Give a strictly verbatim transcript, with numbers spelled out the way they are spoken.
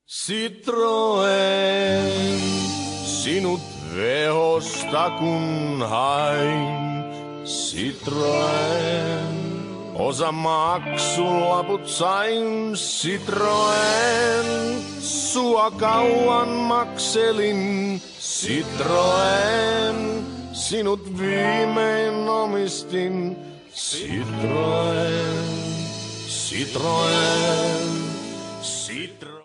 Citroen, sinut vehosta kun hain. Citroen, osa maksulaput sain. Citroen, sua kauan makselin. Citroen, sinut viimein omistin. Citroen, Citroen, Citroen.